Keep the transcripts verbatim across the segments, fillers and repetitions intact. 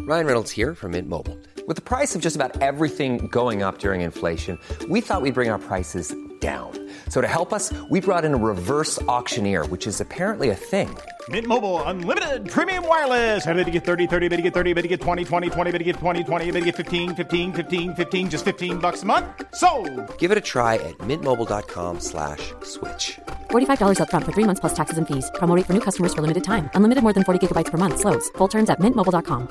Ryan Reynolds here from Mint Mobile. With the price of just about everything going up during inflation, we thought we'd bring our prices down. So to help us, we brought in a reverse auctioneer, which is apparently a thing. Mint Mobile Unlimited Premium Wireless. How to get thirty, thirty, how to get thirty, how to get twenty, twenty, twenty, how to get twenty, twenty, how to get fifteen, fifteen, fifteen, fifteen, just fifteen bucks a month? Sold! Give it a try at mintmobile.com slash switch. forty-five dollars up front for three months plus taxes and fees. Promo rate for new customers for limited time. Unlimited more than forty gigabytes per month. Slows full terms at mint mobile dot com.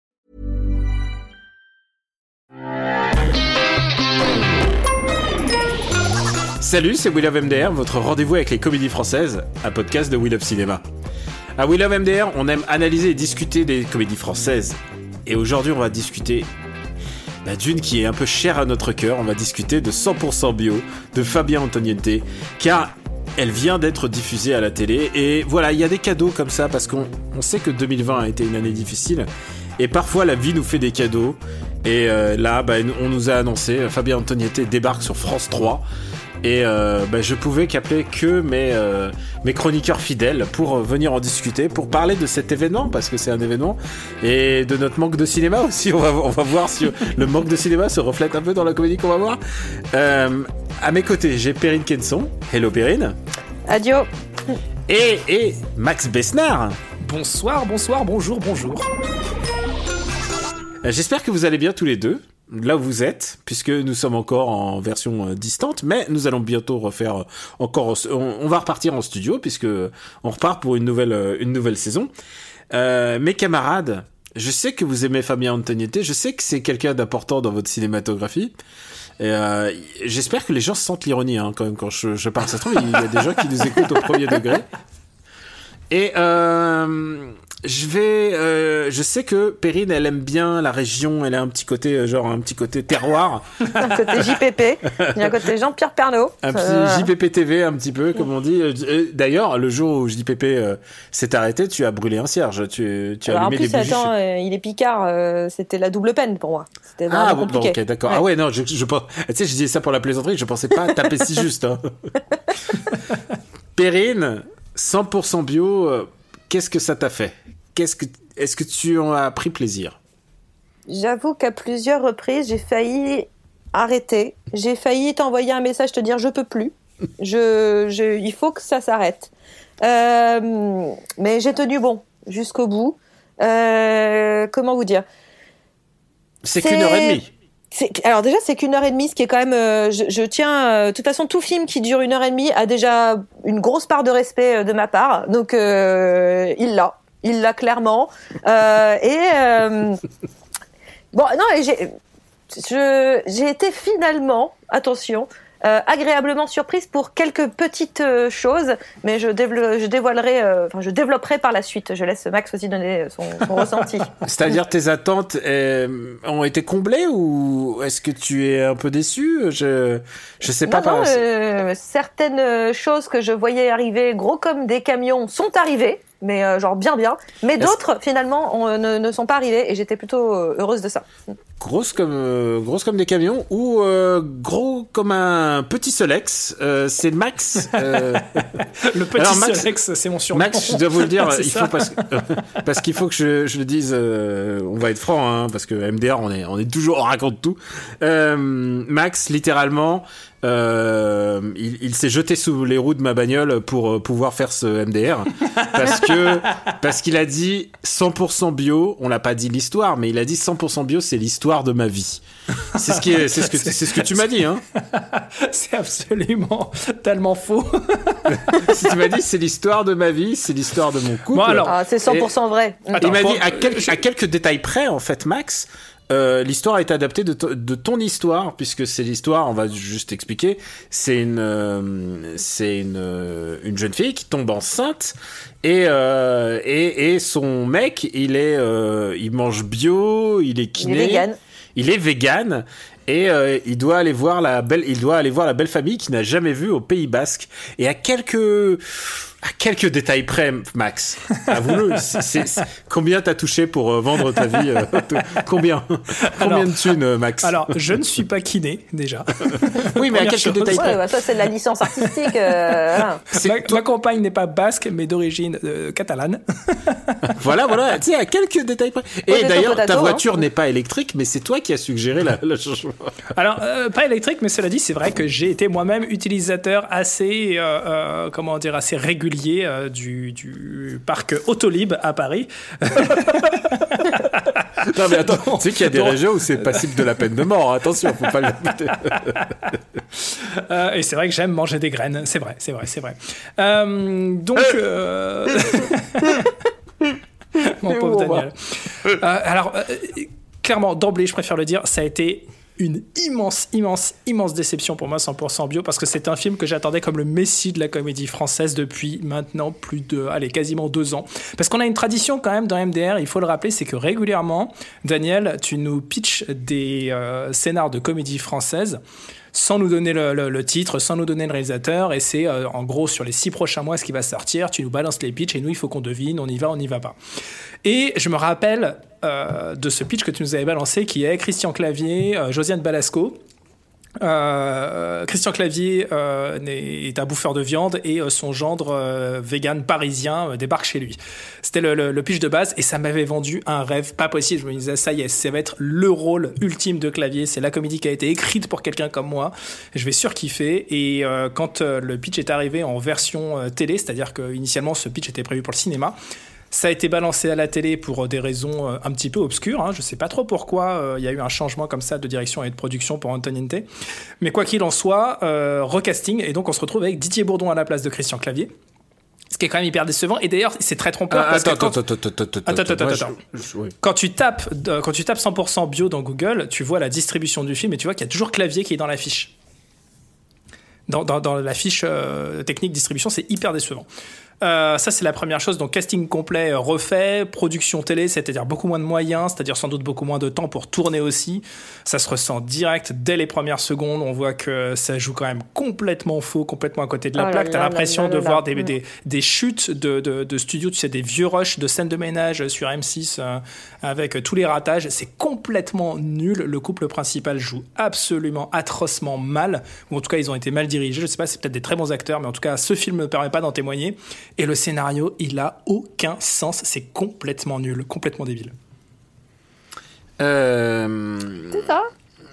Salut, c'est We Love M D R, votre rendez-vous avec les comédies françaises, un podcast de We Love Cinéma. À We Love M D R, on aime analyser et discuter des comédies françaises. Et aujourd'hui, on va discuter bah, d'une qui est un peu chère à notre cœur. On va discuter de cent pour cent bio, de Fabien Antoniente, car elle vient d'être diffusée à la télé. Et voilà, il y a des cadeaux comme ça, parce qu'on on sait que deux mille vingt a été une année difficile. Et parfois, la vie nous fait des cadeaux. Et euh, là, bah, on nous a annoncé, Fabien Antoniente débarque sur France trois. Et euh, bah, je pouvais qu'appeler que mes, euh, mes chroniqueurs fidèles pour venir en discuter, pour parler de cet événement, parce que c'est un événement, et de notre manque de cinéma aussi. On va, on va voir si le manque de cinéma se reflète un peu dans la comédie qu'on va voir. Euh, à mes côtés, j'ai Perrine Kenson. Hello Perrine. Adio. Et, et Max Besnard. Bonsoir, bonsoir, bonjour, bonjour. J'espère que vous allez bien tous les deux, là où vous êtes, puisque nous sommes encore en version distante, mais nous allons bientôt refaire encore, on, on va repartir en studio, puisque on repart pour une nouvelle, une nouvelle saison. Euh, mes camarades, je sais que vous aimez Fabien Antoniente, je sais que c'est quelqu'un d'important dans votre cinématographie. Et euh, j'espère que les gens sentent l'ironie, hein, quand même, quand je, je parle. Ça se trouve, il y a des gens qui nous écoutent au premier degré. Et euh, je vais, euh, je sais que Perrine, elle aime bien la région. Elle a un petit côté, genre un petit côté terroir. Un côté J P P. Il y a un côté Jean-Pierre Pernaut. Un petit euh... J P P T V, un petit peu, comme on dit. D'ailleurs, le jour où J P P euh, s'est arrêté, tu as brûlé un cierge. Tu, tu as Alors allumé en plus, des bougies. attends, euh, il est Picard. Euh, c'était la double peine pour moi. C'était vraiment ah, compliqué. Bon, ok, d'accord. Ouais. Ah ouais, non, je, je pense. Tu sais, je disais ça pour la plaisanterie. Je pensais pas taper si juste. Hein. Perrine, cent pour cent bio. Euh, Qu'est-ce que ça t'a fait ? Qu'est-ce que, est-ce que tu en as pris plaisir ? J'avoue qu'à plusieurs reprises, j'ai failli arrêter. J'ai failli t'envoyer un message, te dire je peux plus. Je, je, il faut que ça s'arrête. Euh, mais j'ai tenu bon jusqu'au bout. Euh, comment vous dire ? C'est, c'est qu'une heure et demie. C'est, alors déjà, c'est qu'une heure et demie, ce qui est quand même... Euh, je, je tiens... Euh, de toute façon, tout film qui dure une heure et demie a déjà une grosse part de respect euh, de ma part. Donc, euh, il l'a. Il l'a clairement. Euh, et... Euh, bon, non, et j'ai, je, j'ai été finalement, attention... Euh, agréablement surprise pour quelques petites euh, choses, mais je, dévelop- je dévoilerai, euh, enfin je développerai par la suite. Je laisse Max aussi donner son, son ressenti. C'est-à-dire tes attentes euh, ont été comblées ou est-ce que tu es un peu déçu ? Je je sais pas. Non, par... non, euh, certaines choses que je voyais arriver gros comme des camions sont arrivées, mais euh, genre bien bien. Mais d'autres est-ce... finalement on, ne, ne sont pas arrivées et j'étais plutôt heureuse de ça. Grosse comme euh, grosse comme des camions ou euh, gros comme un petit Solex, euh, c'est Max. Euh... le petit Alors, Max, Solex, c'est mon surnom. Max, je dois vous le dire, il ça. faut parce, euh, parce qu'il faut que je, je le dise. Euh, on va être franc, hein, parce que M D R, on est on est toujours on raconte tout. Euh, Max, littéralement. Euh, il, il s'est jeté sous les roues de ma bagnole pour pouvoir faire ce M D R parce que parce qu'il a dit cent pour cent bio. On l'a pas dit l'histoire, mais il a dit cent pour cent bio, c'est l'histoire de ma vie. C'est ce qui est, c'est ce que c'est ce que tu m'as dit, hein. C'est absolument tellement faux. Si tu m'as dit c'est l'histoire de ma vie, c'est l'histoire de mon couple. Bon, alors, ah, c'est cent pour cent et, vrai. Attends, il m'a dit à, quel, à quelques détails près, en fait, Max. Euh, l'histoire a été adaptée de, to- de ton histoire, puisque c'est l'histoire, on va juste expliquer, c'est une, euh, c'est une, euh, une jeune fille qui tombe enceinte et, euh, et, et son mec, il est, euh, il mange bio, il est kiné. Il est vegan. Il est vegan Et euh, il doit aller voir la belle, il doit aller voir la belle famille qu'il n'a jamais vue au Pays Basque. Et à quelques, à quelques détails près, Max, avoue-le, c'est, c'est, c'est, combien t'as touché pour euh, vendre ta vie euh, t- Combien Combien alors, de thunes, euh, Max? Alors, je ne suis pas kiné, déjà. Oui, mais à quelques chose. détails près. Ouais, bah, ça, c'est de la licence artistique. Euh, voilà. Ma, ma compagne n'est pas basque, mais d'origine euh, catalane. Voilà, voilà, tu sais, à quelques détails près. Et Potato, d'ailleurs, potato, ta voiture hein. n'est pas électrique, mais c'est toi qui as suggéré la, le changement. Alors, euh, pas électrique, mais cela dit, c'est vrai que j'ai été moi-même utilisateur assez, euh, euh, comment dire, assez régulier euh, du, du parc Autolib à Paris. Non, mais attends, tu sais qu'il y a des Donc- régions où c'est passible de la peine de mort. hein. Attention, faut pas le. Euh, et c'est vrai que j'aime manger des graines. C'est vrai, c'est vrai, c'est vrai. Euh, donc, euh... mon pauvre Daniel. Euh, alors, euh, clairement, d'emblée, je préfère le dire, ça a été une immense, immense, immense déception pour moi, cent pour cent bio, parce que c'est un film que j'attendais comme le messie de la comédie française depuis maintenant plus de, allez, quasiment deux ans. Parce qu'on a une tradition quand même dans M D R, il faut le rappeler, c'est que régulièrement, Daniel, tu nous pitches des euh, scénars de comédie française sans nous donner le, le, le titre, sans nous donner le réalisateur, et c'est euh, en gros sur les six prochains mois ce qui va sortir, tu nous balances les pitchs et nous il faut qu'on devine, on y va, on n'y va pas. Et je me rappelle euh, de ce pitch que tu nous avais balancé qui est Christian Clavier, euh, Josiane Balasco. Euh, Christian Clavier euh, est un bouffeur de viande et euh, son gendre euh, vegan parisien euh, débarque chez lui. C'était le, le, le pitch de base et ça m'avait vendu un rêve pas possible. Je me disais ça y est, ça va être le rôle ultime de Clavier. C'est la comédie qui a été écrite pour quelqu'un comme moi. Je vais surkiffer. Et euh, quand euh, le pitch est arrivé en version euh, télé, c'est-à-dire que initialement ce pitch était prévu pour le cinéma. Ça a été balancé à la télé pour des raisons un petit peu obscures. Hein. Je ne sais pas trop pourquoi il euh, y a eu un changement comme ça de direction et de production pour Antoniente. Mais quoi qu'il en soit, euh, recasting. Et donc, on se retrouve avec Didier Bourdon à la place de Christian Clavier. Ce qui est quand même hyper décevant. Et d'ailleurs, c'est très trompeur. Ah, parce attends, que quand... attends, attends, attends, attends, Attends, attends, Moi, attends. je- je- oui. Quand tu tapes, euh, quand tu tapes cent pour cent bio dans Google, tu vois la distribution du film et tu vois qu'il y a toujours Clavier qui est dans la fiche. Dans, dans, dans la fiche euh, technique distribution, c'est hyper décevant. Euh, ça, c'est la première chose. Donc, casting complet euh, refait, production télé, c'est-à-dire beaucoup moins de moyens, c'est-à-dire sans doute beaucoup moins de temps pour tourner aussi. Ça se ressent direct dès les premières secondes. On voit que ça joue quand même complètement faux, complètement à côté de la Oh là plaque. là T'as là l'impression là de là voir là. des, des, des chutes de, de, de studios, tu sais, des vieux rushs de scènes de ménage sur M six euh, avec tous les ratages. C'est complètement nul. Le couple principal joue absolument atrocement mal, ou en tout cas, ils ont été mal dirigés. Je sais pas, c'est peut-être des très bons acteurs, mais en tout cas, ce film ne me permet pas d'en témoigner. Et le scénario, il a aucun sens. C'est complètement nul, complètement débile. Euh, C'est ça.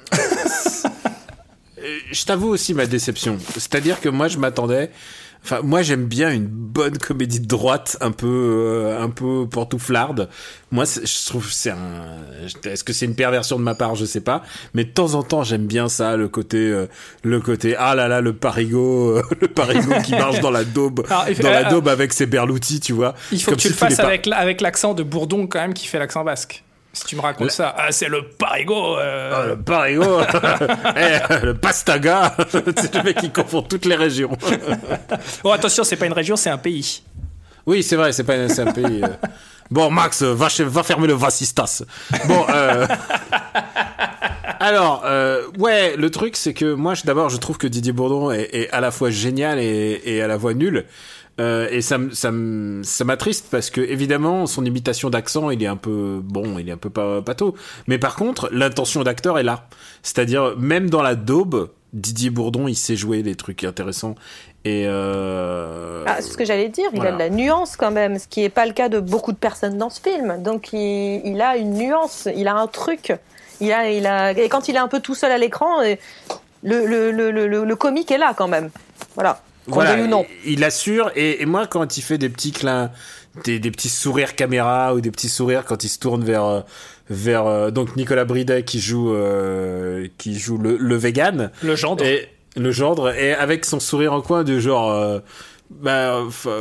Je t'avoue aussi ma déception. C'est-à-dire que moi, je m'attendais. Enfin, moi, j'aime bien une bonne comédie de droite, un peu, euh, un peu pantouflarde. Moi, c'est- je trouve que c'est un. Est-ce que c'est une perversion de ma part, je sais pas. Mais de temps en temps, j'aime bien ça, le côté, euh, le côté. Ah là là, le parigot, euh, le parigot qui marche dans la daube, Alors, il fait- dans la euh, daube avec ses berloutis, tu vois. Il faut Comme que tu si le tous les fasses par- avec, la- avec l'accent de Bourdon, quand même, qui fait l'accent basque. Si tu me racontes La- ça, ah, c'est le parigot. euh, Oh, le parigot, Eh, le pastaga, c'est le mec qui confond toutes les régions. Oh, attention, c'est pas une région, c'est un pays. Oui, c'est vrai, c'est pas c'est un pays. euh. Bon, Max, va, chez- va fermer le Vassistas. Bon, euh... alors, euh, ouais, le truc, c'est que moi, je- d'abord, je trouve que Didier Bourdon est, est à la fois génial et, et à la fois nul. Euh, et ça, m- ça, m- ça m'attriste parce que évidemment son imitation d'accent il est un peu bon, il est un peu pas pâteau. Mais par contre, l'intention d'acteur est là. C'est-à-dire même dans la daube, Didier Bourdon il sait jouer des trucs intéressants. Et euh... Ah, c'est ce que j'allais dire, il Voilà. a de la nuance quand même, ce qui n'est pas le cas de beaucoup de personnes dans ce film. Donc il, il a une nuance, il a un truc. Il a, il a... Et quand il est un peu tout seul à l'écran, euh, le, le, le, le, le comique est là quand même. Voilà. Qu'on Voilà, veuille ou non. il il assure. Et, et moi, quand il fait des petits clins, des, des petits sourires caméra ou des petits sourires quand il se tourne vers euh, vers euh, donc Nicolas Bridet qui joue euh, qui joue le, le vegan Le gendre. et le gendre et avec son sourire en coin de genre euh, Bah,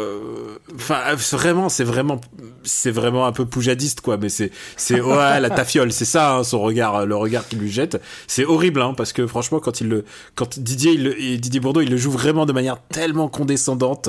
enfin, vraiment, c'est vraiment, c'est vraiment un peu poujadiste, quoi. Mais c'est, c'est ouais, la tafiole, c'est ça, hein, son regard, le regard qu'il lui jette, c'est horrible, hein, parce que franchement, quand il le, quand Didier, il le, Didier Bourdon, il le joue vraiment de manière tellement condescendante.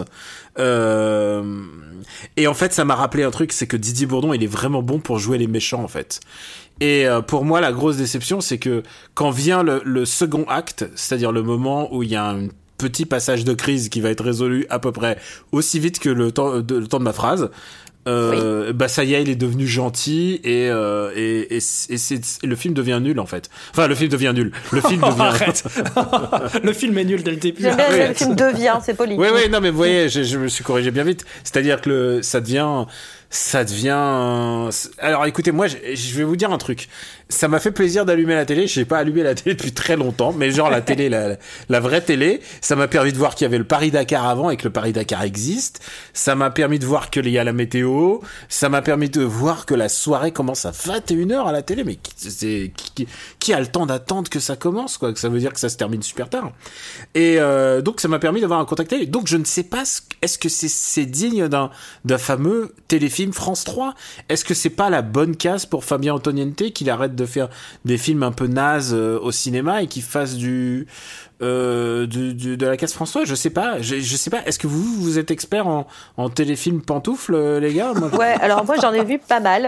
Euh, et en fait, ça m'a rappelé un truc, c'est que Didier Bourdon, il est vraiment bon pour jouer les méchants, en fait. Et euh, pour moi, la grosse déception, c'est que quand vient le, le second acte, c'est-à-dire le moment où il y a un petit passage de crise qui va être résolu à peu près aussi vite que le temps de, le temps de ma phrase, euh, oui. bah ça y est, il est devenu gentil et euh, et, et, et, c'est, et le film devient nul en fait. Enfin, le film devient nul. Le film devient. Arrête. Le film est nul dès le début. J'aime bien, oui. Le film devient, c'est poli. Oui, oui, non, mais vous voyez, je, je me suis corrigé bien vite. C'est-à-dire que le, ça devient. Ça devient... Alors écoutez, moi je, je vais vous dire un truc. Ça m'a fait plaisir d'allumer la télé. Je n'ai pas allumé la télé depuis très longtemps, mais genre la télé, la, la vraie télé. Ça m'a permis de voir qu'il y avait le Paris-Dakar avant et que le Paris-Dakar existe. Ça m'a permis de voir qu'il y a la météo. Ça m'a permis de voir que la soirée commence à vingt et une heures à la télé. Mais qui, c'est, qui, qui a le temps d'attendre que ça commence, quoi? Que ça veut dire que ça se termine super tard. Et euh, donc ça m'a permis d'avoir un contact télé. Donc je ne sais pas, est-ce que c'est, c'est digne d'un, d'un fameux téléfilm France trois? Est-ce que c'est pas la bonne case pour Fabien Antoniente qu'il arrête de faire des films un peu nazes euh, au cinéma et qu'il fasse du, euh, du, du de la case France trois? Je sais pas, je, je sais pas. Est-ce que vous vous êtes expert en, en téléfilm pantoufles, euh, les gars? Moi, ouais, alors moi j'en ai vu pas mal.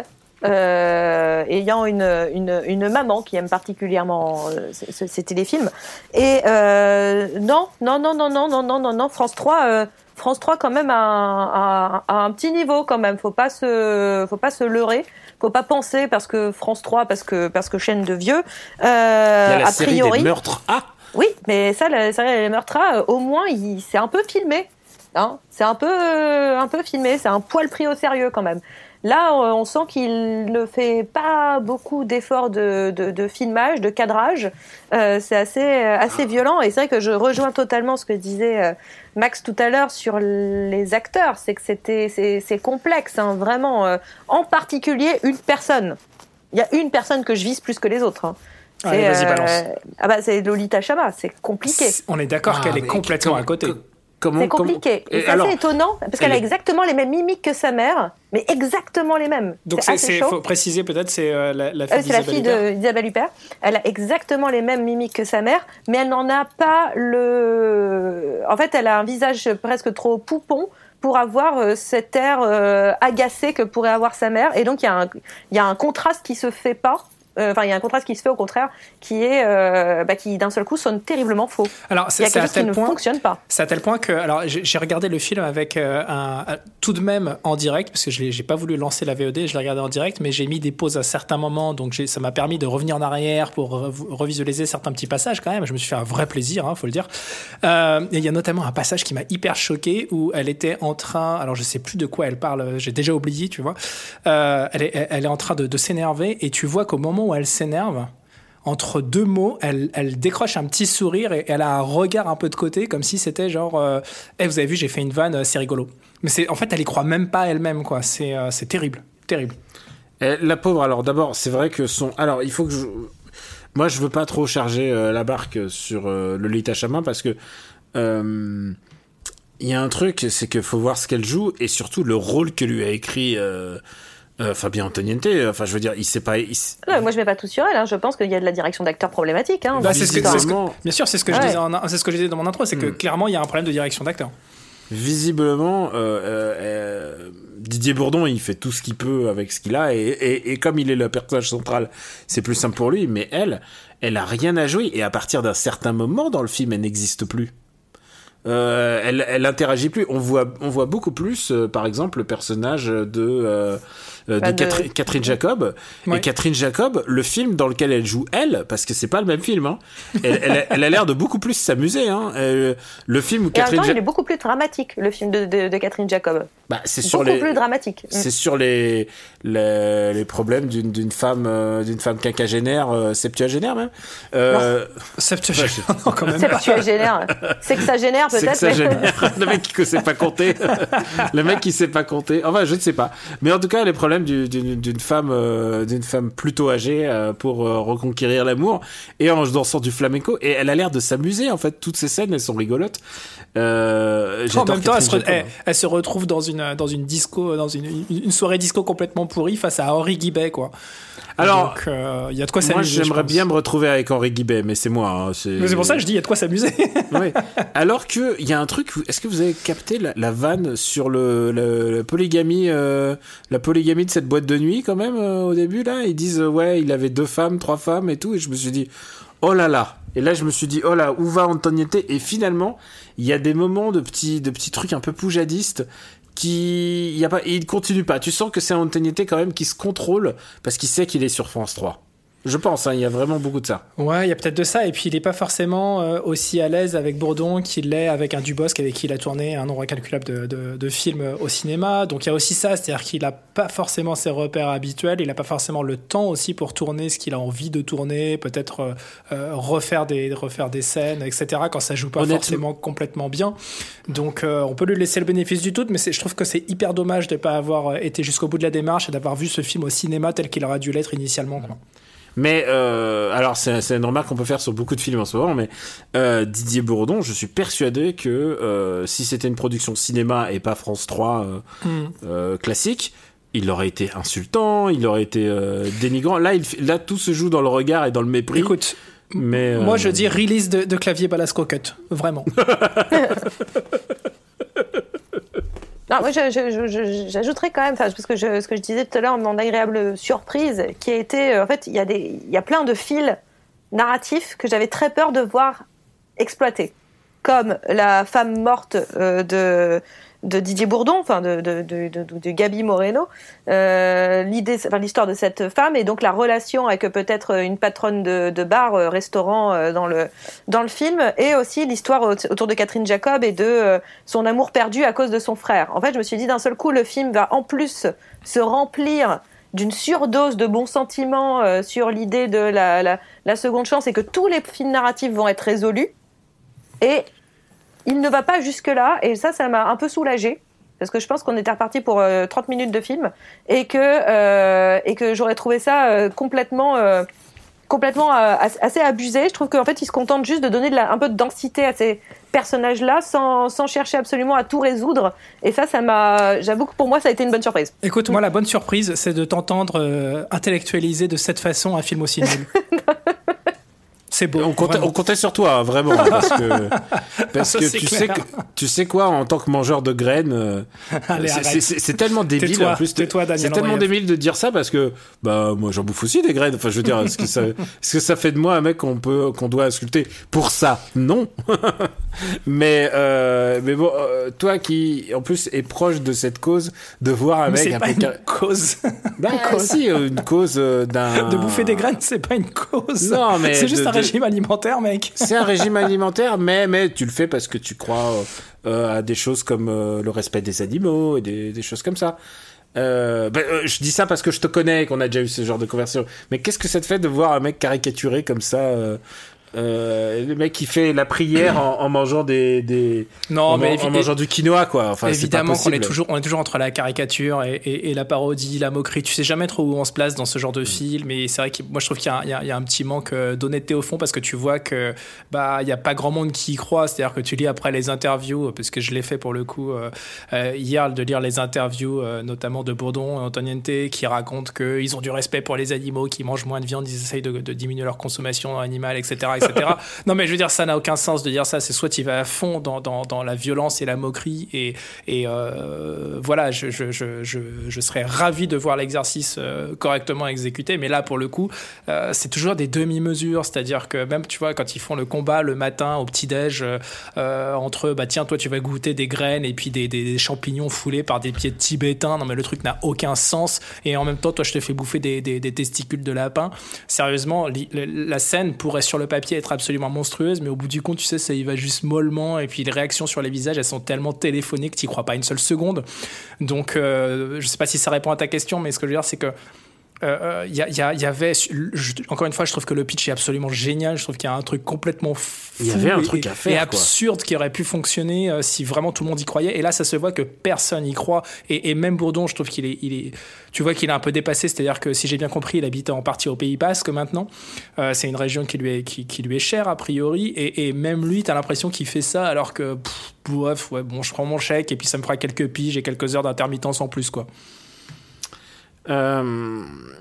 Euh, ayant une, une, une maman qui aime particulièrement euh, ces, ces téléfilms. Et euh, non, non, non, non, non, non, non, non, non, France trois. Euh, France trois quand même à, à, à un petit niveau quand même, faut pas se faut pas se leurrer, faut pas penser parce que France trois parce que parce que chaîne de vieux euh, il y a la a série priori des meurtres ah oui, mais ça la série des meurtres ah, au moins il, c'est un peu filmé, hein, c'est un peu euh, un peu filmé, c'est un poil pris au sérieux quand même. Là, on sent qu'il ne fait pas beaucoup d'efforts de, de, de filmage, de cadrage. Euh, c'est assez, assez violent. Et c'est vrai que je rejoins totalement ce que disait Max tout à l'heure sur les acteurs. C'est que c'était, c'est, c'est complexe, hein, vraiment. Euh, en particulier, une personne. Il y a une personne que je vise plus que les autres. Hein. C'est, Allez, vas-y, balance. Euh, ah bah, c'est Lolita Chama. C'est compliqué. On est d'accord ah, qu'elle est complètement comment, à côté. Que... Comment, c'est compliqué. Comment... Et c'est alors, assez étonnant parce qu'elle a exactement les mêmes mimiques que sa mère, mais exactement les mêmes. Donc c'est, c'est, c'est faut préciser peut-être c'est euh, la, la fille, euh, c'est la fille Huppert. d'Isabelle Huppert. Elle a exactement les mêmes mimiques que sa mère, mais elle n'en a pas le. En fait, elle a un visage presque trop poupon pour avoir euh, cet air euh, agacé que pourrait avoir sa mère. Et donc il y a un il y a un contraste qui se fait pas. Enfin, euh, il y a un contraste qui se fait au contraire, qui est, euh, bah, qui d'un seul coup sonne terriblement faux. Alors, c'est, il y a quelque c'est chose qui point, ne fonctionne pas. C'est à tel point que, alors, j'ai, j'ai regardé le film avec euh, un, un, tout de même en direct, parce que je l'ai, j'ai pas voulu lancer la V O D, je l'ai regardé en direct, mais j'ai mis des pauses à certains moments, donc j'ai, ça m'a permis de revenir en arrière pour re- revisualiser certains petits passages quand même. Je me suis fait un vrai plaisir, hein, faut le dire. Euh, et il y a notamment un passage qui m'a hyper choqué où elle était en train, alors je sais plus de quoi elle parle, j'ai déjà oublié, tu vois. Euh, elle est, elle est en train de, de s'énerver et tu vois qu'au moment où elle s'énerve, entre deux mots, elle, elle décroche un petit sourire et elle a un regard un peu de côté, comme si c'était genre euh, hey, vous avez vu, j'ai fait une vanne, c'est rigolo. Mais c'est, en fait, elle y croit même pas elle-même, quoi. C'est, euh, c'est terrible, terrible. Et la pauvre, alors d'abord, c'est vrai que son... Alors, il faut que je... Moi, je veux pas trop charger euh, la barque sur euh, Lolita Chama parce que il euh, y a un truc, c'est qu'il faut voir ce qu'elle joue et surtout le rôle que lui a écrit... Euh, Euh, Fabien Antoniente, enfin je veux dire, il sait pas. Il... Non, moi je mets pas tout sur elle. Hein. Je pense qu'il y a de la direction d'acteur problématique. Hein, bah, c'est ce que, c'est ce que, bien sûr, c'est ce que ouais. je disais. En, c'est ce que je disais dans mon intro, c'est que hmm. clairement il y a un problème de direction d'acteur. Visiblement, euh, euh, Didier Bourdon, il fait tout ce qu'il peut avec ce qu'il a, et, et, et comme il est le personnage central, c'est plus simple pour lui. Mais elle, elle a rien à jouer, et à partir d'un certain moment dans le film, elle n'existe plus. Euh, elle, elle interagit plus. On voit, on voit beaucoup plus, euh, par exemple, le personnage de, euh, de, de... Catherine, Catherine Jacob. Ouais. Et Catherine Jacob, le film dans lequel elle joue elle, parce que c'est pas le même film, hein, elle, elle, elle a l'air de beaucoup plus s'amuser. Hein. Euh, le film où et Catherine Jacob, ja... il est beaucoup plus dramatique, le film de, de, de Catherine Jacob. Bah, c'est sur beaucoup les... plus dramatique. C'est mm. sur les, les les problèmes d'une d'une femme euh, d'une femme quinquagénaire, euh, septuagénaire même. Euh... Septuagénaire, non, quand même. Septuagénaire, c'est que ça génère. peut-être. Sexagénaire, le mec qui ne sait pas compter. Le mec qui sait pas compter. Enfin, je ne sais pas. Mais en tout cas, les problèmes du, d'une, d'une femme, euh, d'une femme plutôt âgée euh, pour euh, reconquérir l'amour et en dansant du flamenco. Et elle a l'air de s'amuser, en fait. Toutes ces scènes, elles sont rigolotes. Euh, en même temps, elle se, re- elle, hein. elle se retrouve dans une, dans une disco, dans une, une soirée disco complètement pourrie face à Henri Guibet, quoi. Alors, il euh, y a de quoi s'amuser. Moi, j'aimerais bien me retrouver avec Henri Guibet, mais c'est moi. Hein, c'est... Mais c'est pour ça que je dis, il y a de quoi s'amuser. Oui. Alors que il y a un truc. Est-ce que vous avez capté la, la vanne sur le, le, la polygamie, euh, la polygamie de cette boîte de nuit quand même euh, au début là, ils disent euh, ouais, il avait deux femmes, trois femmes et tout, et je me suis dit oh là là. Et là, je me suis dit oh là, où va Antoniette? Et finalement, il y a des moments de petits, de petits trucs un peu poujadistes. Qui, il y a pas, il continue pas. Tu sens que c'est Antoniette quand même qui se contrôle parce qu'il sait qu'il est sur France trois. Je pense, hein, il y a vraiment beaucoup de ça. Ouais, il y a peut-être de ça. Et puis, il n'est pas forcément euh, aussi à l'aise avec Bourdon qu'il l'est avec un Dubosc avec qui il a tourné un nombre incalculable de, de, de films au cinéma. Donc, il y a aussi ça. C'est-à-dire qu'il n'a pas forcément ses repères habituels. Il n'a pas forcément le temps aussi pour tourner ce qu'il a envie de tourner. Peut-être euh, euh, refaire, des, refaire des scènes, et cetera. Quand ça joue pas Honnêtement. forcément complètement bien. Donc, euh, on peut lui laisser le bénéfice du doute. Mais c'est, je trouve que c'est hyper dommage de ne pas avoir été jusqu'au bout de la démarche et d'avoir vu ce film au cinéma tel qu'il aurait dû l'être initialement, quoi. Mais euh, alors c'est, c'est une remarque qu'on peut faire sur beaucoup de films en ce moment, mais euh, Didier Bourdon, je suis persuadé que euh, si c'était une production cinéma et pas France trois euh, mm. euh, classique, il aurait été insultant, il aurait été euh, dénigrant. Là, il, là, tout se joue dans le regard et dans le mépris. Écoute, mais, moi euh... je dis release de, de clavier Balasco Cut, vraiment. Non, moi, je, je, je, j'ajouterais quand même, parce que je, ce que je disais tout à l'heure, mon agréable surprise, qui a été, en fait, il y a des, il y a plein de fils narratifs que j'avais très peur de voir exploiter, comme la femme morte euh, de de Didier Bourdon, enfin de de de, de, de Gaby Moreno, euh, l'idée, enfin l'histoire de cette femme et donc la relation avec peut-être une patronne de, de bar, euh, restaurant euh, dans le dans le film, et aussi l'histoire autour de Catherine Jacob et de euh, son amour perdu à cause de son frère. En fait, je me suis dit d'un seul coup, le film va en plus se remplir d'une surdose de bons sentiments euh, sur l'idée de la, la la seconde chance et que tous les fils narratifs vont être résolus. Et il ne va pas jusque-là, et ça, ça m'a un peu soulagée, parce que je pense qu'on était reparti pour euh, trente minutes de film, et que, euh, et que j'aurais trouvé ça euh, complètement, euh, complètement euh, assez abusé. Je trouve qu'en fait, il se contente juste de donner de la, un peu de densité à ces personnages-là, sans, sans chercher absolument à tout résoudre. Et ça, ça m'a... J'avoue que pour moi, ça a été une bonne surprise. Écoute, moi, la bonne surprise, c'est de t'entendre euh, intellectualiser de cette façon un film aussi nul. C'est beau. On comptait, on comptait sur toi, hein, vraiment, parce que parce Ça, que c'est tu clair. sais que tu sais quoi, en tant que mangeur de graines, euh, Allez, c'est, arrête. c'est, c'est, c'est tellement débile. Tais-toi, en plus, tais-toi, Daniel c'est tellement Andreev. débile de dire ça parce que bah moi j'en bouffe aussi des graines. Enfin, je veux dire, est-ce que ça, est-ce que ça fait de moi un mec qu'on peut, qu'on doit insulter pour ça? Non. mais euh, mais bon, euh, toi qui en plus est proche de cette cause, de voir un Mais mec c'est un pas peu une car- cause. bah si, euh, une cause euh, d'un De bouffer des graines, c'est pas une cause. Non, mais c'est juste de- un de- régime alimentaire, mec. C'est un régime alimentaire, mais, mais tu le fais parce que tu crois euh, à des choses comme euh, le respect des animaux et des, des choses comme ça. Euh, ben, euh, je dis ça parce que je te connais, qu'on a déjà eu ce genre de conversation. Mais qu'est-ce que ça te fait de voir un mec caricaturé comme ça euh, euh, le mec qui fait la prière en, en mangeant des, des Non, en, mais en évi- mangeant du quinoa, quoi. Enfin, évidemment c'est pas qu'on est possible. toujours, on est toujours entre la caricature et, et, et la parodie, la moquerie. Tu sais jamais trop où on se place dans ce genre de film. Et c'est vrai que moi je trouve qu'il y a, il y a, il y a un petit manque euh, d'honnêteté au fond parce que tu vois que bah il y a pas grand monde qui y croit. C'est-à-dire que tu lis après les interviews, parce que je l'ai fait pour le coup euh, euh, hier de lire les interviews, euh, notamment de Bourdon et Antoniente, qui racontent qu'ils ont du respect pour les animaux, qu'ils mangent moins de viande, ils essayent de, de diminuer leur consommation animale, et cetera, et cetera. Non mais je veux dire, ça n'a aucun sens de dire ça. C'est soit tu vas à fond dans, dans, dans la violence et la moquerie et, et euh, voilà, je, je, je, je, je serais ravi de voir l'exercice euh, correctement exécuté, mais là pour le coup euh, c'est toujours des demi-mesures, c'est-à-dire que même tu vois quand ils font le combat le matin au petit-déj euh, entre bah tiens toi tu vas goûter des graines et puis des, des, des champignons foulés par des pieds de tibétains, non mais le truc n'a aucun sens, et en même temps toi je te fais bouffer des, des, des testicules de lapin. Sérieusement, li, la scène pourrait sur le papier être absolument monstrueuse, mais au bout du compte tu sais ça y va juste mollement, et puis les réactions sur les visages elles sont tellement téléphoniques que tu y crois pas une seule seconde. Donc euh, je sais pas si ça répond à ta question, mais ce que je veux dire c'est que Il euh, y, y, y avait, je, encore une fois, je trouve que le pitch est absolument génial. Je trouve qu'il y a un truc complètement fou. Il y avait un et, truc à faire. Et absurde quoi. Qui aurait pu fonctionner euh, si vraiment tout le monde y croyait. Et là, ça se voit que personne y croit. Et, et même Bourdon, je trouve qu'il est, il est. Tu vois qu'il est un peu dépassé. C'est-à-dire que si j'ai bien compris, il habitait en partie au Pays Basque maintenant. Euh, c'est une région qui lui est, qui, qui lui est chère, a priori. Et, et même lui, t'as l'impression qu'il fait ça alors que. Pff, bref, ouais, bon, je prends mon chèque et puis ça me fera quelques piges et quelques heures d'intermittence en plus, quoi. Euh,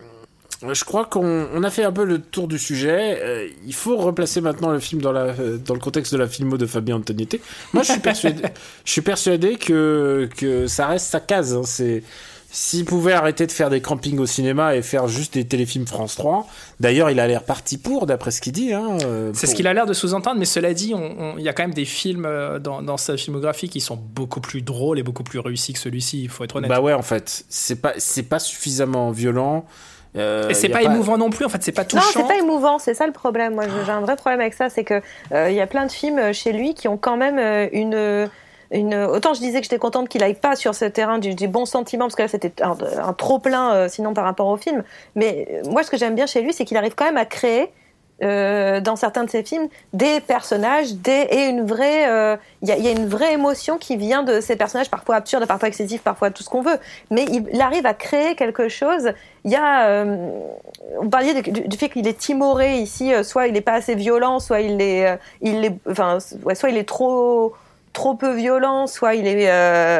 je crois qu'on on a fait un peu le tour du sujet. Euh, il faut replacer maintenant le film dans, la, dans le contexte de la filmo de Fabien Antonietté. Moi, je suis persuadé, je suis persuadé que, que ça reste sa case. Hein. C'est, s'il pouvait arrêter de faire des campings au cinéma et faire juste des téléfilms France trois, d'ailleurs, il a l'air parti pour, d'après ce qu'il dit. Hein, c'est pour... ce qu'il a l'air de sous-entendre, mais cela dit, il y a quand même des films dans, dans sa filmographie qui sont beaucoup plus drôles et beaucoup plus réussis que celui-ci, il faut être honnête. Bah ouais, en fait, c'est pas, c'est pas suffisamment violent. Euh, et c'est pas, pas émouvant non plus, en fait, c'est pas touchant. Non, c'est pas émouvant, c'est ça le problème. Moi, j'ai un vrai problème avec ça, c'est que euh, y a plein de films chez lui qui ont quand même une... Une... Autant je disais que j'étais contente qu'il aille pas sur ce terrain du, du bon sentiment, parce que là c'était un, un trop plein euh, sinon par rapport au film, mais euh, moi ce que j'aime bien chez lui, c'est qu'il arrive quand même à créer euh, dans certains de ses films des personnages des, et une vraie il euh, y, y a une vraie émotion qui vient de ces personnages, parfois absurdes, parfois excessifs, parfois tout ce qu'on veut, mais il, il arrive à créer quelque chose. Il y a euh, vous parliez de, du, du fait qu'il est timoré ici, euh, soit il est pas assez violent, soit il est euh, il est enfin ouais, soit il est trop trop peu violent, soit il est...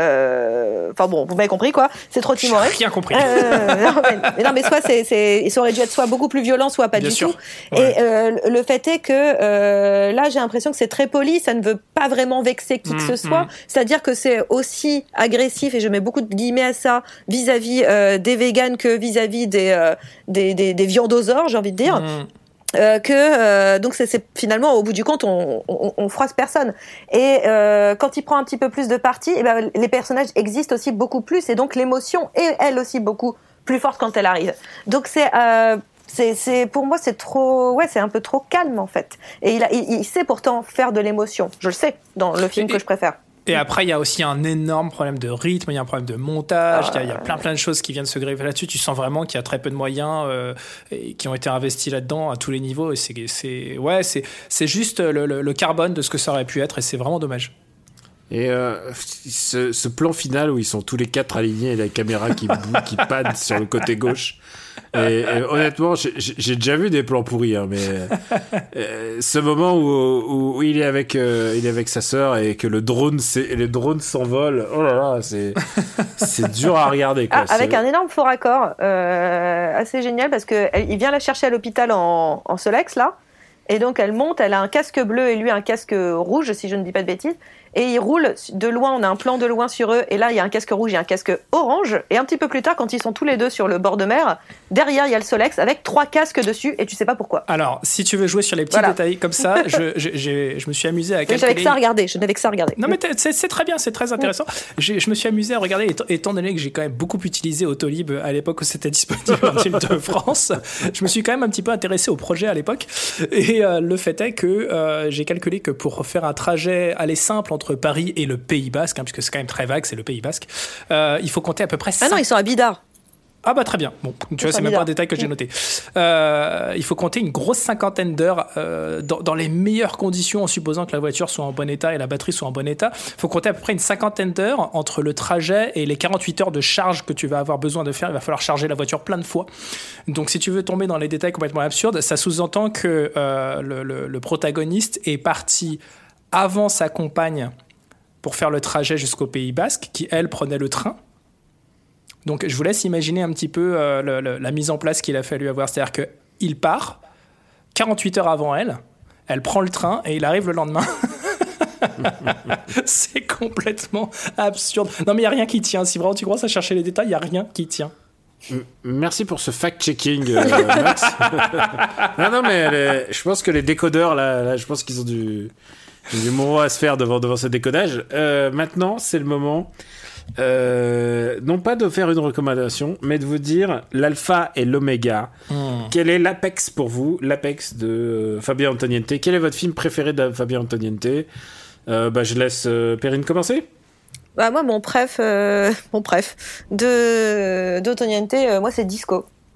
Euh... Enfin bon, vous m'avez compris, quoi. C'est trop timoré. J'ai rien compris. Euh, non, mais, non, mais soit c'est, c'est... ça aurait dû être soit beaucoup plus violent, soit pas Bien du sûr. tout. Ouais. Et euh, le fait est que euh, là, j'ai l'impression que c'est très poli, ça ne veut pas vraiment vexer qui mmh, que ce soit. Mmh. C'est-à-dire que c'est aussi agressif, et je mets beaucoup de guillemets à ça, vis-à-vis euh, des véganes que vis-à-vis des, euh, des, des, des viandosaures, j'ai envie de dire. Mmh. Euh, que euh, donc c'est, c'est finalement au bout du compte on, on, on froisse personne, et euh, quand il prend un petit peu plus de parti, et ben les personnages existent aussi beaucoup plus, et donc l'émotion est elle aussi beaucoup plus forte quand elle arrive. Donc c'est euh, c'est, c'est pour moi c'est trop ouais c'est un peu trop calme en fait, et il, a, il, il sait pourtant faire de l'émotion, je le sais dans le film et, que je préfère. Et après, il y a aussi un énorme problème de rythme, il y a un problème de montage, il y a, il y a plein plein de choses qui viennent se greffer là-dessus. Tu sens vraiment qu'il y a très peu de moyens euh, et qui ont été investis là-dedans à tous les niveaux. Et c'est, c'est, ouais, c'est, c'est juste le, le, le carbone de ce que ça aurait pu être, et c'est vraiment dommage. Et euh, ce, ce plan final où ils sont tous les quatre alignés et la caméra qui, qui panne sur le côté gauche. Et, et honnêtement, j'ai, j'ai déjà vu des plans pourris, hein, mais euh, ce moment où, où, où il est avec, euh, il est avec sa sœur et que le drone, c'est, le drone s'envole, oh là là, c'est, c'est dur à regarder, quoi. Ah, avec c'est... un énorme faux raccord, euh, assez génial, parce que elle, il vient la chercher à l'hôpital en, en Solex là, et donc elle monte, elle a un casque bleu et lui un casque rouge, si je ne dis pas de bêtises. Et ils roulent de loin, on a un plan de loin sur eux, et là il y a un casque rouge et un casque orange, et un petit peu plus tard, quand ils sont tous les deux sur le bord de mer, derrière il y a le Solex avec trois casques dessus, et tu sais pas pourquoi. Alors, si tu veux jouer sur les petits voilà. détails comme ça, je, je, je, je me suis amusé à calculer... J'avais que ça à regarder, je n'avais que ça à regarder. Non mais c'est, c'est très bien, c'est très intéressant. J'ai, je me suis amusé à regarder, étant, étant donné que j'ai quand même beaucoup utilisé Autolib à l'époque où c'était disponible en Île-de-France, je me suis quand même un petit peu intéressé au projet à l'époque, et euh, le fait est que euh, j'ai calculé que pour faire un trajet aller simple entre Paris et le Pays Basque, hein, puisque c'est quand même très vague, c'est le Pays Basque, euh, il faut compter à peu près cinq... Ah non, ils sont à Bidart. Ah bah très bien, bon, tu vois, c'est même pas un détail que j'ai noté. Euh, il faut compter une grosse cinquantaine d'heures euh, dans, dans les meilleures conditions, en supposant que la voiture soit en bon état et la batterie soit en bon état. Il faut compter à peu près une cinquantaine d'heures entre le trajet et les quarante-huit heures de charge que tu vas avoir besoin de faire. Il va falloir charger la voiture plein de fois. Donc si tu veux tomber dans les détails complètement absurdes, ça sous-entend que euh, le, le, le protagoniste est parti avant sa compagne pour faire le trajet jusqu'au Pays Basque, qui, elle, prenait le train. Donc, je vous laisse imaginer un petit peu euh, le, le, la mise en place qu'il a fallu avoir. C'est-à-dire qu'il part quarante-huit heures avant elle, elle prend le train et il arrive le lendemain. C'est complètement absurde. Non, mais il n'y a rien qui tient. Si vraiment tu commences à chercher les détails, il n'y a rien qui tient. Merci pour ce fact-checking, euh, Max. non, non, mais les, je pense que les décodeurs, là, là je pense qu'ils ont du... du mot à se faire devant, devant ce décodage. Euh, maintenant, c'est le moment, euh, non pas de faire une recommandation, mais de vous dire l'alpha et l'oméga. Mmh. Quel est l'apex pour vous, l'apex de euh, Fabien Antonietté? Quel est votre film préféré de Fabien Antonietté? euh, bah, Je laisse euh, Perrine commencer. Bah, moi, mon préf, euh, mon préf de, d'Antonietté, euh, moi, c'est Disco.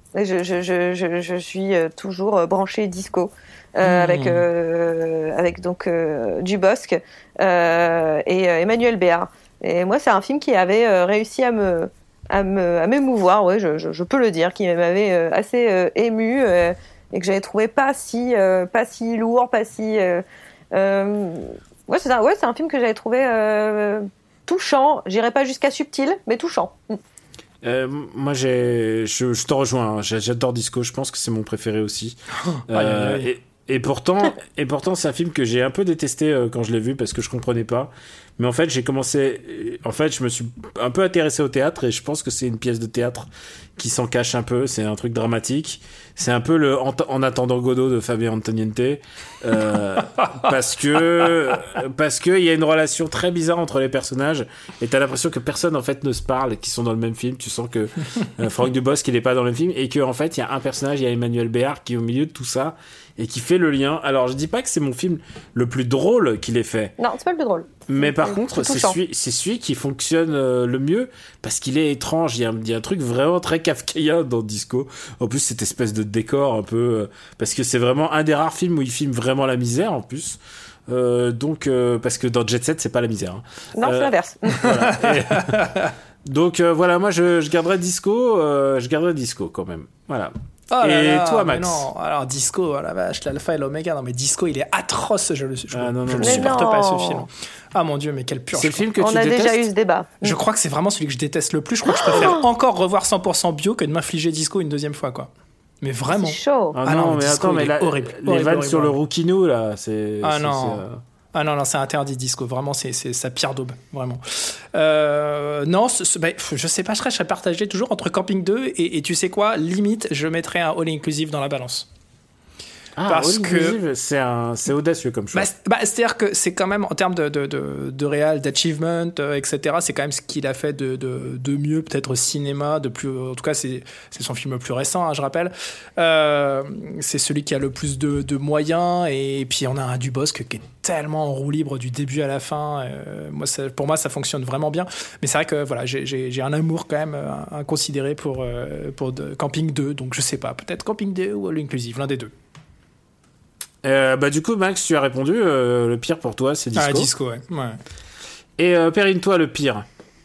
Je, je, je, je, je suis toujours branchée disco. Euh, mmh. avec euh, avec donc euh, Dubosc euh, et euh, Emmanuel Béard. Et moi, c'est un film qui avait euh, réussi à me à me à m'émouvoir, ouais, je, je, je peux le dire, qui m'avait euh, assez euh, ému euh, et que j'avais trouvé pas si euh, pas si lourd, pas si euh, euh, ouais c'est un ouais c'est un film que j'avais trouvé euh, touchant. J'irais pas jusqu'à subtil, mais touchant. Mmh. Euh, moi, j'ai, je, je te rejoins. Hein. J'adore Disco. Je pense que c'est mon préféré aussi. Euh, aïe, aïe, aïe. Et, et pourtant, et pourtant, c'est un film que j'ai un peu détesté euh, quand je l'ai vu parce que je comprenais pas. Mais en fait, j'ai commencé. En fait, je me suis un peu intéressé au théâtre et je pense que c'est une pièce de théâtre qui s'en cache un peu. C'est un truc dramatique. C'est un peu le En, en attendant Godot de Fabien Antoniente, euh, parce que parce que il y a une relation très bizarre entre les personnages et t'as l'impression que personne en fait ne se parle, qui sont dans le même film. Tu sens que euh, Franck Dubosc il est pas dans le même film et que en fait il y a un personnage, il y a Emmanuel Béard qui est au milieu de tout ça et qui fait le lien. Alors je dis pas que c'est mon film le plus drôle qu'il ait fait. Non, c'est pas le plus drôle. Mais par contre, c'est celui, c'est celui qui fonctionne euh, le mieux parce qu'il est étrange. Il y a, il y a un truc vraiment très kafkaïen dans Disco. En plus, cette espèce de décor un peu... Euh, parce que c'est vraiment un des rares films où il filme vraiment la misère, en plus. Euh, donc, euh, parce que dans Jet Set, c'est pas la misère. Hein. Non, euh, c'est l'inverse. Voilà. Et, donc, euh, voilà, moi, je, je garderai Disco. Euh, je garderai Disco, quand même. Voilà. Oh là et là, toi, Max? Non, alors Disco, oh la vache, l'alpha et l'oméga. Non, mais Disco, il est atroce. Je le, je, ah, non, non, je non. le supporte non. pas, ce film. Ah mon Dieu, mais quel purge. C'est le film que On tu a détestes? déjà eu ce débat. Je crois que c'est vraiment celui que je déteste le plus. Je crois que je préfère encore revoir cent pour cent bio que de m'infliger Disco une deuxième fois, quoi. Mais vraiment. C'est chaud. Ah, Ah non, non, mais Disco, attends, mais il est la, horrible, les horrible, vannes horrible, sur le horrible. Rouquinou, là, c'est... Ah c'est, non. c'est, euh... Ah non, non, c'est interdit, Disco. Vraiment, c'est, c'est sa pire daube. Vraiment. Euh, non, ce, ce, bah, je sais pas, je serais, je serais partagé toujours entre Camping deux et, et tu sais quoi, limite, je mettrais un all inclusive dans la balance. Ah, Parce All que Inclusive, c'est, un, c'est audacieux comme choix. Bah, c'est, bah, c'est-à-dire que c'est quand même, en termes de, de, de, de réal, d'achievement, euh, et cetera, c'est quand même ce qu'il a fait de, de, de mieux, peut-être au cinéma, de plus, en tout cas, c'est, c'est son film le plus récent, hein, je rappelle. Euh, c'est celui qui a le plus de, de moyens, et puis on a un Dubosc qui est tellement en roue libre du début à la fin. Euh, moi, ça, pour moi, ça fonctionne vraiment bien. Mais c'est vrai que voilà, j'ai, j'ai, j'ai un amour quand même inconsidéré pour, euh, pour de, Camping deux, donc je sais pas, peut-être Camping deux ou All Inclusive, l'un des deux. Euh, bah du coup Max tu as répondu euh, le pire pour toi c'est Disco. Ah Disco ouais. ouais. Et euh, Perrine toi le pire.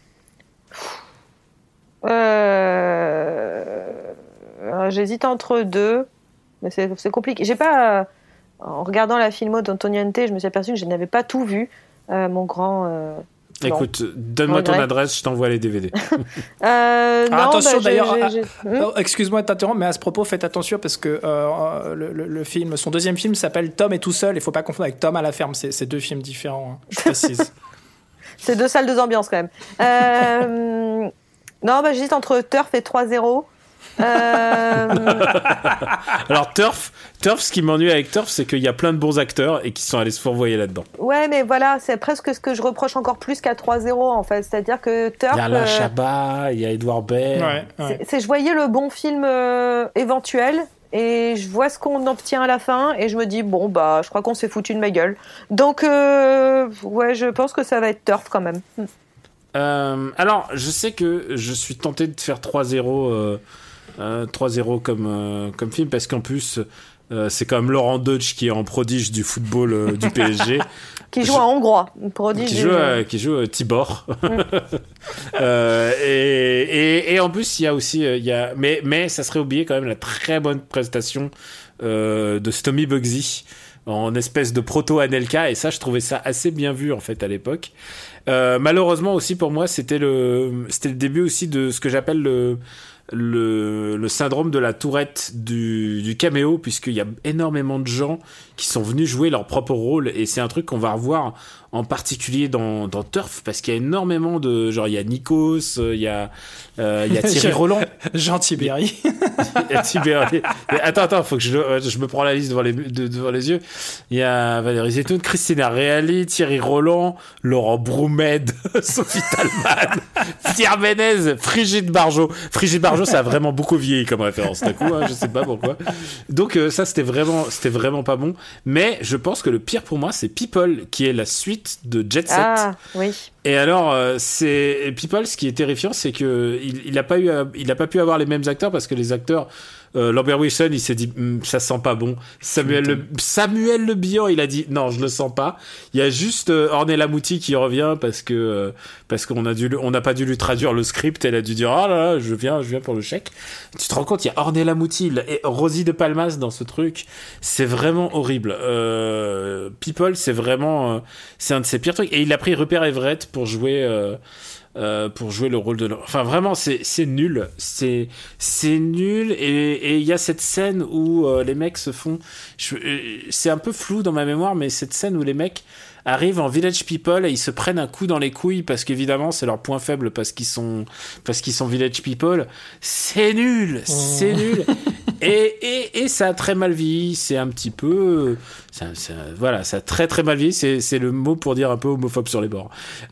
Euh... J'hésite entre deux, mais c'est, c'est compliqué. J'ai pas euh, en regardant la filmo d'Antoniente, je me suis aperçue que je n'avais pas tout vu. Euh, mon grand. Euh... Écoute, donne-moi ton adresse, je t'envoie les D V D. euh, non, ah, attention bah, d'ailleurs, j'ai, j'ai, j'ai... Ah, oh, excuse-moi de t'interrompre, mais à ce propos, faites attention parce que euh, le, le, le film, son deuxième film s'appelle Tom est tout seul. Il faut pas confondre avec Tom à la ferme. C'est, c'est deux films différents. Hein, je précise. C'est deux salles, deux ambiances quand même. Euh... non, bah, j'hésite entre Turf et trois zéro. Euh... Alors Turf, Turf, ce qui m'ennuie avec Turf, c'est qu'il y a plein de bons acteurs et qui sont allés se fourvoyer là-dedans. Ouais, mais voilà, c'est presque ce que je reproche encore plus qu'à trois zéro en fait. C'est-à-dire que Turf. Il y a Alain euh... Chabat, il y a Edouard Baird. Ouais, ouais. C'est, c'est je voyais le bon film euh, éventuel et je vois ce qu'on obtient à la fin et je me dis bon bah je crois qu'on s'est foutu de ma gueule. Donc euh, ouais, je pense que ça va être Turf quand même. Euh, alors, je sais que je suis tenté de faire trois zéro. Euh... Euh, trois zéro comme, euh, comme film parce qu'en plus euh, c'est quand même Laurent Deutsch qui est en prodige du football euh, du P S G qui joue je... en hongrois prodige qui joue, euh, qui joue euh, Tibor mm. euh, et, et, et en plus il y a aussi euh, il y a... mais, mais ça serait oublié quand même la très bonne prestation euh, de Stomy Bugsy en espèce de proto-Anelka et ça je trouvais ça assez bien vu en fait à l'époque. Euh, malheureusement aussi pour moi c'était le, c'était le début aussi de ce que j'appelle le Le, le syndrome de la tourette du, du caméo, puisqu'il y a énormément de gens qui sont venus jouer leur propre rôle, et c'est un truc qu'on va revoir en particulier dans, dans Turf, parce qu'il y a énormément de... Genre, il y a Nikos, il y a, euh, il y a Thierry Roland. Jean Tibéry. Il y a Tibéry. Attends, attends, faut que je, je me prends la liste devant les, de, devant les yeux. Il y a Valérie Zetoun, Christina Reali, Thierry Roland, Laurent Broumed, Sophie Talman, Pierre Ménez, Frigide Barjot. Frigide Barjot, ça a vraiment beaucoup vieilli comme référence d'un coup, hein, je sais pas pourquoi. Donc euh, ça, c'était vraiment, c'était vraiment pas bon. Mais je pense que le pire pour moi, c'est People, qui est la suite de Jet Set. Ah, oui. Et alors, euh, c'est et People, ce qui est terrifiant, c'est que il, il a pas eu, à, il a pas pu avoir les mêmes acteurs parce que les acteurs, euh, Lambert Wilson, il s'est dit, hm, ça sent pas bon. Samuel Le, Samuel Le Bihan, il a dit, non, je le sens pas. Il y a juste euh, Ornella Muti qui revient parce que euh, parce qu'on a dû, on n'a pas dû lui traduire le script. Elle a dû dire, ah là, là, je viens, je viens pour le chèque. Tu te rends compte, il y a Ornella Muti et Rosie de Palmas dans ce truc. C'est vraiment horrible. Euh, People, c'est vraiment, euh, c'est un de ses pires trucs. Et il a pris Rupert Everett pour jouer. Euh, Euh, pour jouer le rôle de l'homme. Enfin vraiment c'est c'est nul, c'est c'est nul et il y a cette scène où euh, les mecs se font je, euh, c'est un peu flou dans ma mémoire mais cette scène où les mecs arrivent en Village People et ils se prennent un coup dans les couilles parce qu'évidemment c'est leur point faible parce qu'ils sont parce qu'ils sont Village People, c'est nul, c'est nul. Et, et, et ça a très mal vieilli, c'est un petit peu... Ça, ça, voilà, ça a très très mal vieilli, c'est, c'est le mot pour dire un peu homophobe sur les bords.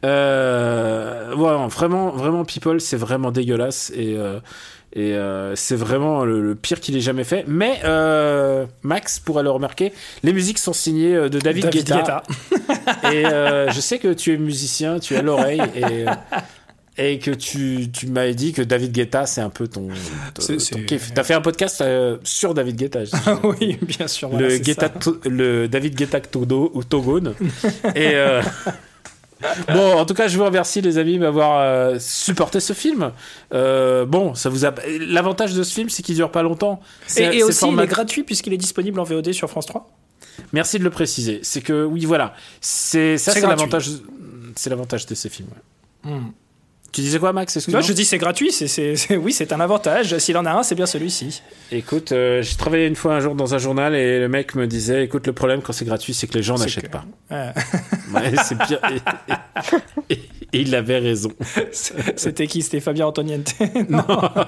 Euh, voilà, vraiment, vraiment People, c'est vraiment dégueulasse et, euh, et euh, c'est vraiment le, le pire qu'il ait jamais fait. Mais euh, Max pourrait le remarquer, les musiques sont signées de David, David Guetta. Guetta. Et euh, je sais que tu es musicien, tu as l'oreille et... Et que tu, tu m'avais dit que David Guetta, c'est un peu ton, ton, c'est, ton kiff. T'as fait un podcast euh, sur David Guetta. Ah oui, bien sûr. Voilà, le, Guetta, to, le David Guetta Todo, ou Togone. Et euh, bon, en tout cas, je vous remercie, les amis, d'avoir euh, supporté ce film. Euh, bon, ça vous a... L'avantage de ce film, c'est qu'il dure pas longtemps. C'est, et et aussi, format... il est gratuit puisqu'il est disponible en V O D sur France trois. Merci de le préciser. C'est que, oui, voilà. C'est, ça, c'est, c'est l'avantage, c'est l'avantage de ces films. Ouais. Mm. Tu disais quoi, Max? Excuse-moi. Non, je dis c'est gratuit, c'est, c'est, c'est, oui, c'est un avantage. S'il en a un, c'est bien celui-ci. Écoute, euh, j'ai travaillé une fois un jour dans un journal et le mec me disait, écoute, le problème quand c'est gratuit, c'est que les gens c'est n'achètent que... pas. Ah. Ouais, c'est pire. Et, et, et, et il avait raison. C'était qui? C'était Fabien Antoniente? Non.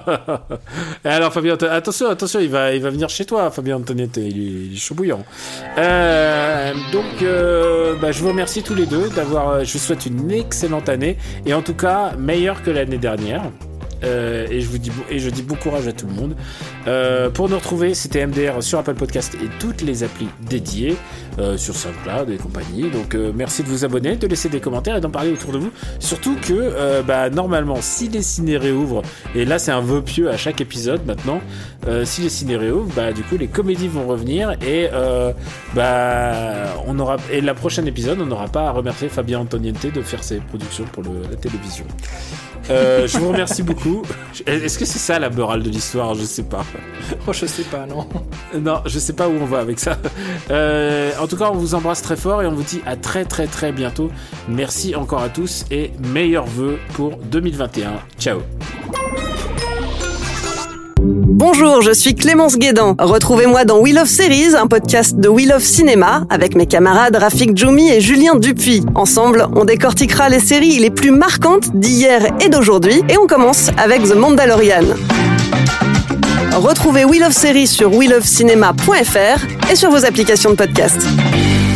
Alors, Fabien, attention, attention, il va, il va venir chez toi, Fabien Antoniente. Il est, il est chaud bouillant. Euh, donc, euh, bah, je vous remercie tous les deux d'avoir. Je vous souhaite une excellente année et en tout cas meilleure que l'année dernière. Euh, et je vous dis et je dis bon courage à tout le monde. Euh, pour nous retrouver, c'était M D R sur Apple Podcast et toutes les applis dédiées, euh, sur SoundCloud et compagnie. Donc euh, merci de vous abonner, de laisser des commentaires et d'en parler autour de vous. Surtout que euh, bah, normalement, si les ciné réouvrent, et là c'est un vœu pieux à chaque épisode maintenant, euh, si les ciné réouvrent, bah du coup les comédies vont revenir et euh, bah on aura et la prochaine épisode, on n'aura pas à remercier Fabien Antoniente de faire ses productions pour le, la télévision. Euh, je vous remercie beaucoup. Est-ce que c'est ça la morale de l'histoire? Je sais pas. Oh, je sais pas, non. Non, je sais pas où on va avec ça. Euh, en tout cas, on vous embrasse très fort et on vous dit à très très très bientôt. Merci encore à tous et meilleurs vœux pour deux mille vingt et un. Ciao. Bonjour, je suis Clémence Guédan. Retrouvez-moi dans We Love Series, un podcast de We Love Cinéma, avec mes camarades Rafik Djoumi et Julien Dupuis. Ensemble, on décortiquera les séries les plus marquantes d'hier et d'aujourd'hui, et on commence avec The Mandalorian. Retrouvez We Love Series sur we love cinéma point f r et sur vos applications de podcast.